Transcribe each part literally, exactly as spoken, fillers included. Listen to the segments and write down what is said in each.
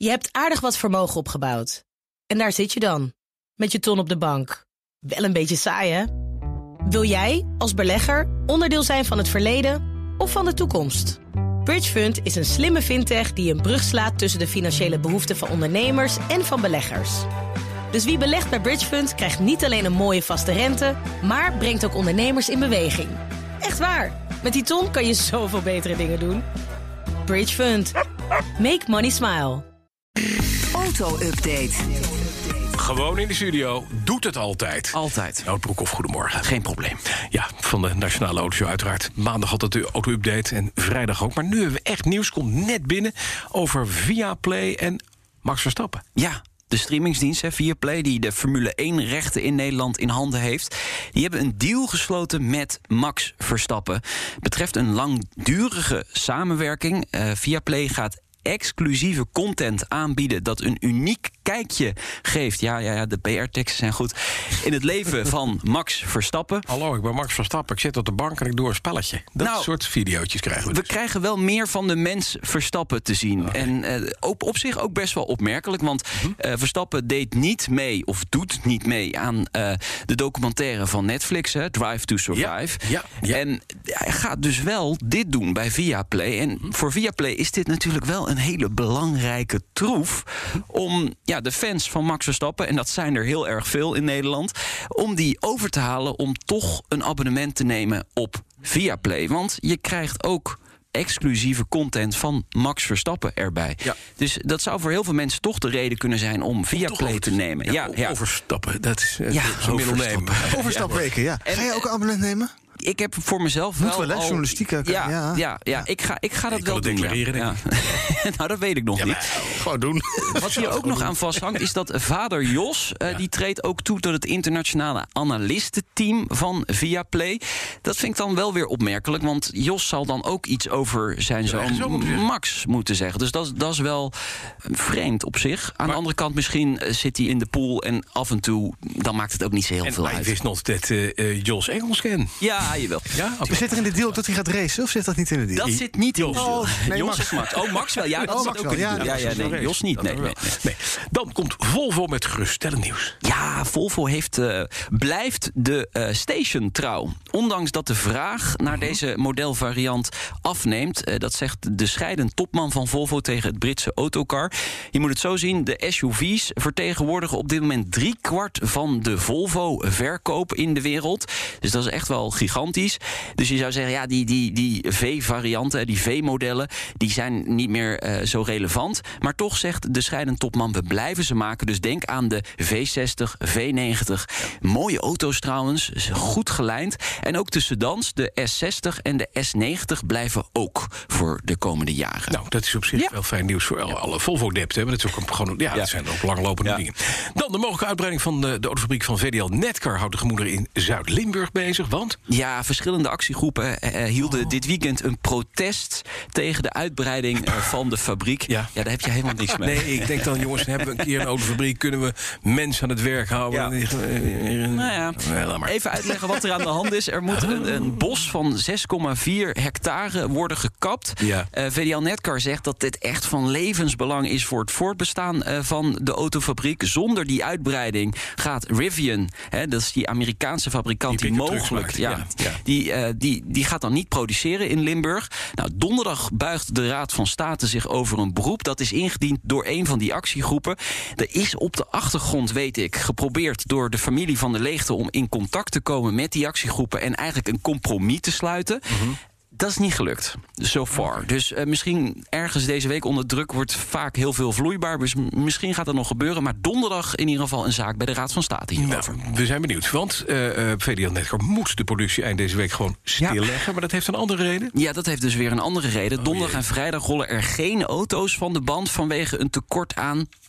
Je hebt aardig wat vermogen opgebouwd. En daar zit je dan, met je ton op de bank. Wel een beetje saai, hè? Wil jij, als belegger, onderdeel zijn van het verleden of van de toekomst? Bridgefund is een slimme fintech die een brug slaat tussen de financiële behoeften van ondernemers en van beleggers. Dus wie belegt bij Bridgefund krijgt niet alleen een mooie vaste rente, maar brengt ook ondernemers in beweging. Echt waar, met die ton kan je zoveel betere dingen doen. Bridgefund. Make money smile. Auto-update. Gewoon in de studio, doet het altijd. Altijd. Nout Broekhoff, goedemorgen. Geen probleem. Ja, van de Nationale Autoshow uiteraard. Maandag altijd de auto-update en vrijdag ook. Maar nu hebben we echt nieuws, komt net binnen over Viaplay en Max Verstappen. Ja. De streamingsdienst, hè, Viaplay, die de Formule één rechten in Nederland in handen heeft, die hebben een deal gesloten met Max Verstappen. Het betreft een langdurige samenwerking. Uh, Viaplay gaat exclusieve content aanbieden dat een uniek kijkje geeft. Ja, ja, ja, de P R-teksten zijn goed. In het leven van Max Verstappen. Hallo, ik ben Max Verstappen. Ik zit op de bank en ik doe een spelletje. Dat nou, soort videootjes krijgen we. We Dus. krijgen wel meer van de mens Verstappen te zien. Okay. En uh, op, op zich ook best wel opmerkelijk. Want uh, Verstappen deed niet mee, of doet niet mee aan uh, de documentaire van Netflix, hè, Drive to Survive. Ja, ja, ja. En hij gaat dus wel dit doen bij Viaplay. En voor Viaplay is dit natuurlijk wel een hele belangrijke troef om ja, de fans van Max Verstappen, en dat zijn er heel erg veel in Nederland, om die over te halen om toch een abonnement te nemen op Viaplay. Want je krijgt ook exclusieve content van Max Verstappen erbij. Ja. Dus dat zou voor heel veel mensen toch de reden kunnen zijn om Viaplay te nemen. Ja, ja, ja. Overstappen, dat is uh, ja, zo'n middelneem. Overstapweken, ja. Ga je ook een abonnement nemen? Ik heb voor mezelf Moet wel, wel, hè? al... Journalistiek. Uh, ja, ja, ja, ja, ik ga, ik ga dat ik wel kan doen. het declareren, ja. denk Ja. Nou, dat weet ik nog Ja, niet. maar, gewoon doen. Wat hier ook nog aan vasthangt is dat vader Jos, uh, ja. die treedt ook toe tot het internationale analistenteam van Viaplay. Dat vind ik dan wel weer opmerkelijk, want Jos zal dan ook iets over zijn zoon ja, Max moeten zeggen. Dus dat, dat is wel vreemd op zich. Aan maar, de andere kant, misschien zit hij in de pool en af en toe, dan maakt het ook niet zo heel en, veel uit. Ik wist nog dat uh, Jos Engels ken. Ja, jawel. Ja, okay. Zit er in de deal ook dat hij gaat racen, of zit dat niet in de deal? Dat zit niet in de deal. Oh, nee, Jos Max. of Max. Oh, Max wel. Ja, dat oh, zit Max ook in de wel. deal. Ja, Ja, ja, nee, Jos niet. Nee, nee, nee. nee. Dan komt Volvo met geruststellend nieuws. Ja, Volvo heeft, uh, blijft de uh, station trouw. Ondanks dat de vraag naar deze modelvariant afneemt. Uh, dat zegt de scheidend topman van Volvo tegen het Britse Autocar. Je moet het zo zien, de S U V's vertegenwoordigen op dit moment drie kwart van de Volvo-verkoop in de wereld. Dus dat is echt wel gigantisch. Dus je zou zeggen, ja, die, die, die V-varianten, die V-modellen, die zijn niet meer uh, zo relevant. Maar toch zegt de scheidend topman, we blijven ze maken. Dus denk aan de V zestig, V negentig. Mooie auto's trouwens, goed gelijnd. En ook de sedans, de S zestig en de S negentig blijven ook voor de komende jaren. Nou, dat is op zich ja. wel fijn nieuws voor alle, alle Volvo-depten. Dat, is ook een, gewoon, ja, ja. dat zijn ook langlopende ja. dingen. Dan de mogelijke uitbreiding van de, de autofabriek van V D L Netcar houdt de gemoederen in Zuid-Limburg bezig. Want? Ja, verschillende actiegroepen uh, hielden oh. dit weekend een protest tegen de uitbreiding uh, van de fabriek. Ja. ja, daar heb je helemaal niks mee. Nee, ik denk dan, jongens, hebben we een keer een autofabriek, kunnen we mensen aan het werk houden? Ja. Nou ja, even uitleggen wat er aan de hand is. Er moet een, een bos van zes komma vier hectare worden gekapt. Ja. Uh, V D L Netcar zegt dat dit echt van levensbelang is voor het voortbestaan uh, van de autofabriek. Zonder die uitbreiding gaat Rivian, hè, dat is die Amerikaanse fabrikant die, die mogelijk, ja, ja, ja. Die, uh, die, die gaat dan niet produceren in Limburg. Nou, donderdag buigt de Raad van State zich over een beroep. Dat is ingediend door een van die actiegroepen. Er is op de achtergrond, weet ik, geprobeerd door de familie van de leegte om in contact te komen met die actiegroepen en eigenlijk een compromis te sluiten. Mm-hmm. Dat is niet gelukt, so far. Okay. Dus uh, misschien ergens deze week onder druk wordt vaak heel veel vloeibaar. Dus misschien gaat dat nog gebeuren. Maar donderdag in ieder geval een zaak bij de Raad van State hierover. Nou, we zijn benieuwd. Want uh, uh, V D L Netcar moet de productie eind deze week gewoon stilleggen. Ja. Maar dat heeft een andere reden? Ja, dat heeft dus weer een andere reden. Oh, Donderdag jee. en vrijdag rollen er geen auto's van de band vanwege een tekort aan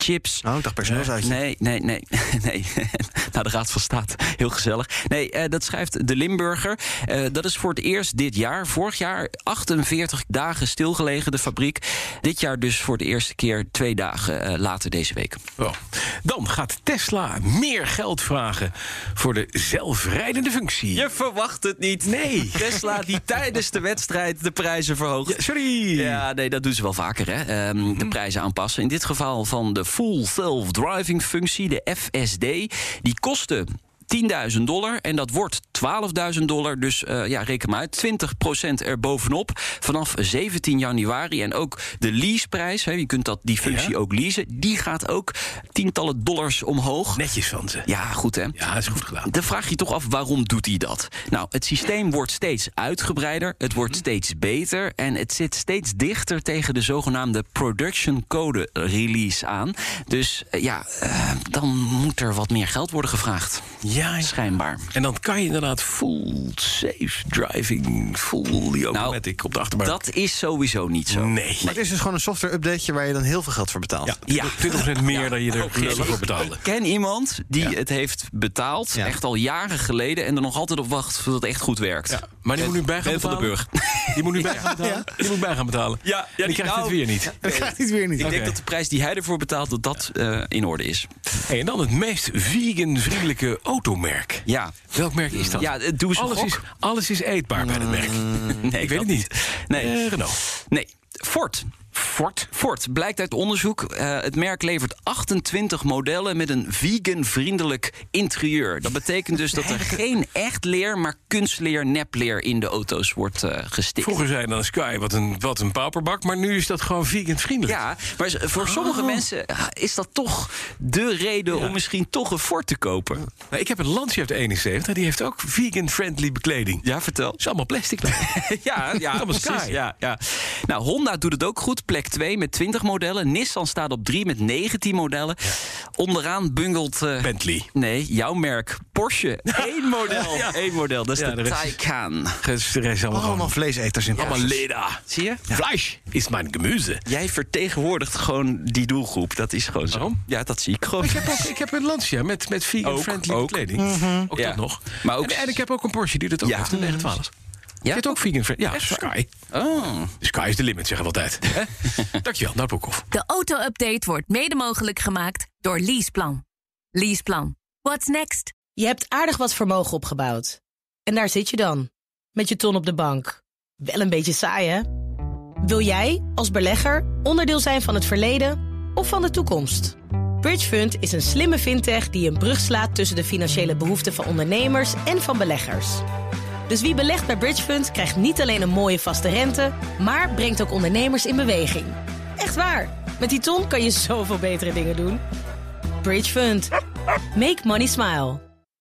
chips. Oh, ik dacht personeelsuitje. Nee, nee, nee. nee. Nou, de Raad van State, heel gezellig. Nee, uh, dat schrijft de Limburger. Uh, dat is voor het eerst dit jaar. Vorig jaar achtenveertig dagen stilgelegen, de fabriek. Dit jaar dus voor de eerste keer twee dagen uh, later deze week. Oh. Dan gaat Tesla meer geld vragen voor de zelfrijdende functie. Je verwacht het niet. Nee. Tesla die tijdens de wedstrijd de prijzen verhoogt. Ja, sorry. Ja, nee, dat doen ze wel vaker, hè. Um, mm-hmm. De prijzen aanpassen. In dit geval van de Full Self-Driving functie, de F S D. Die kosten tienduizend dollar en dat wordt twaalfduizend dollar. Dus uh, ja, reken maar uit, twintig procent erbovenop vanaf zeventien januari. En ook de leaseprijs, hè, je kunt dat, die functie ja. ook leasen, die gaat ook tientallen dollars omhoog. Netjes van ze. Ja, goed hè. Ja, is goed gedaan. Dan vraag je toch af, waarom doet hij dat? Nou, het systeem wordt steeds uitgebreider, het wordt steeds beter en het zit steeds dichter tegen de zogenaamde production code release aan. Dus uh, ja, uh, dan moet er wat meer geld worden gevraagd. Ja, schijnbaar. En dan kan je inderdaad full safe driving, fully automatic nou, op de achterbaan. Dat is sowieso niet zo. Nee. Maar het is dus gewoon een software-updateje waar je dan heel veel geld voor betaalt. Ja, ja. twintig procent meer ja. dan je er okay. voor betaalde. Ik ken iemand die ja. het heeft betaald, ja. echt al jaren geleden, en er nog altijd op wacht voordat het echt goed werkt. Ja. Maar die moet nu bij gaan betalen. Van de Burg. Die moet nu bij gaan betalen. Ja. Die moet bij gaan betalen. Ja, ja die, die krijgt nou, het weer niet. Die krijgt het weer niet. Ik okay. denk dat de prijs die hij ervoor betaalt, dat dat uh, in orde is. Hey, en dan het meest vegan-vriendelijke automerk. Ja. Welk merk is dat? Ja, doe eens alles, is, alles is eetbaar bij het merk. Nee, ik weet het niet. Nee. Uh, Renault. Nee. Ford. Ford? Ford. Blijkt uit onderzoek. Uh, het merk levert achtentwintig modellen met een vegan-vriendelijk interieur. Dat betekent dus dat er geen echt leer, maar kunstleer, nepleer in de auto's wordt uh, gestikt. Vroeger zei dan Sky, wat een, wat een pauperbak, maar nu is dat gewoon vegan-vriendelijk. Ja, maar voor sommige oh. mensen is dat toch de reden ja. om misschien toch een Ford te kopen. Nou, ik heb een Lancia uit de eenenzeventig, die heeft ook vegan-friendly bekleding. Ja, vertel. Het is allemaal plastic. ja, ja, allemaal Sky. Ja, ja. Nou, Honda doet het ook goed. Plek twee met twintig modellen. Nissan staat op drie met negentien modellen. Ja. Onderaan bungelt... Uh, Bentley. Nee, jouw merk. Porsche. Eén model. ja. Eén model. Dat is ja, de, de Taycan. Er is allemaal, allemaal vleeseters in allemaal leder. Zie je? Ja. Fleisch is mijn gemüse. Jij vertegenwoordigt gewoon die doelgroep. Dat is gewoon zo. Waarom? Ja, dat zie ik gewoon. Ik heb, ook, ik heb een Lancia met, met vegan-friendly bekleding. Mm-hmm. Ook ja. dat nog. Maar ook... En, en ik heb ook een Porsche die dat ook ja. heeft, een negen twaalf. Ja? Zit ook vegan friendly. Ja, echt Sky. Oh. Sky is de limit, zeggen we altijd. Dankjewel, Nout Broekhoff. De auto-update wordt mede mogelijk gemaakt door Leaseplan. Leaseplan. What's next? Je hebt aardig wat vermogen opgebouwd. En daar zit je dan, met je ton op de bank. Wel een beetje saai, hè? Wil jij, als belegger, onderdeel zijn van het verleden of van de toekomst? Bridgefund is een slimme fintech die een brug slaat tussen de financiële behoeften van ondernemers en van beleggers. Dus wie belegt bij Bridgefund krijgt niet alleen een mooie vaste rente, maar brengt ook ondernemers in beweging. Echt waar. Met die ton kan je zoveel betere dingen doen. Bridgefund. Make money smile.